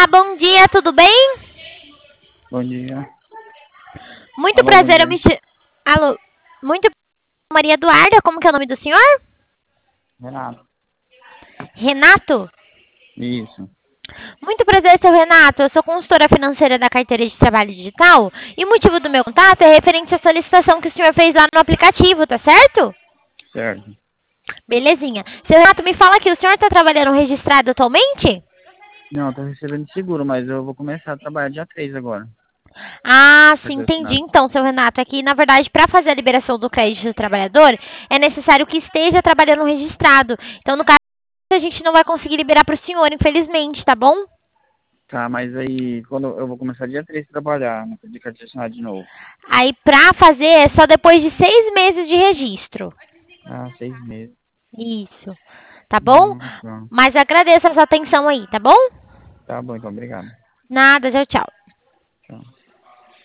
bom dia, tudo bem? Bom dia. Muito Alô, bom prazer, eu dia. me chamo... Alô, muito Maria Eduarda, como que é o nome do senhor? Renato. Renato? Isso. Muito prazer, seu Renato. Eu sou consultora financeira da carteira de trabalho digital e o motivo do meu contato é referente à solicitação que o senhor fez lá no aplicativo, tá certo? Certo. Belezinha. Seu Renato, me fala aqui, o senhor está trabalhando registrado atualmente? Não, tô recebendo seguro, mas eu vou começar a trabalhar dia 3 agora. Ah, sim, Carteira entendi. assinada. Então, seu Renato, aqui, na verdade, para fazer a liberação do crédito do trabalhador, é necessário que esteja trabalhando registrado. Então, no caso, a gente não vai conseguir liberar para o senhor, infelizmente, tá bom? Tá, mas aí quando eu vou começar dia 3 a trabalhar, de carteira assinada de novo. Aí, pra fazer, é só depois de 6 meses de registro. Ah, 6 meses. Isso. Tá bom? Tá. Mas agradeço a sua atenção aí, tá bom? Tá bom, então, obrigado. Nada, tchau, tchau.